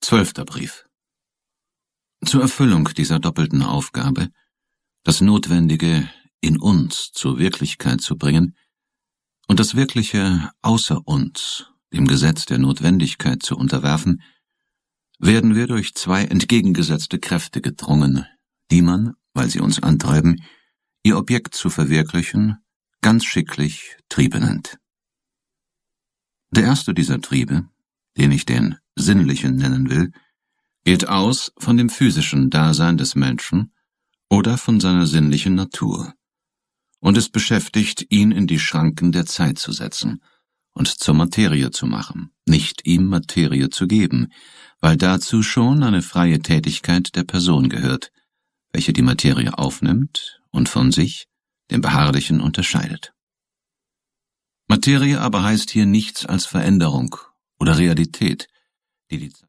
12. Brief. Zur Erfüllung dieser doppelten Aufgabe, das Notwendige in uns zur Wirklichkeit zu bringen und das Wirkliche außer uns dem Gesetz der Notwendigkeit zu unterwerfen, werden wir durch zwei entgegengesetzte Kräfte gedrungen, die man, weil sie uns antreiben, ihr Objekt zu verwirklichen, ganz schicklich Triebe nennt. Der erste dieser Triebe, den ich den sinnlichen nennen will, geht aus von dem physischen Dasein des Menschen oder von seiner sinnlichen Natur und es beschäftigt, ihn in die Schranken der Zeit zu setzen und zur Materie zu machen, nicht ihm Materie zu geben, weil dazu schon eine freie Tätigkeit der Person gehört, welche die Materie aufnimmt und von sich, dem Beharrlichen, unterscheidet. Materie aber heißt hier nichts als Veränderung oder Realität, die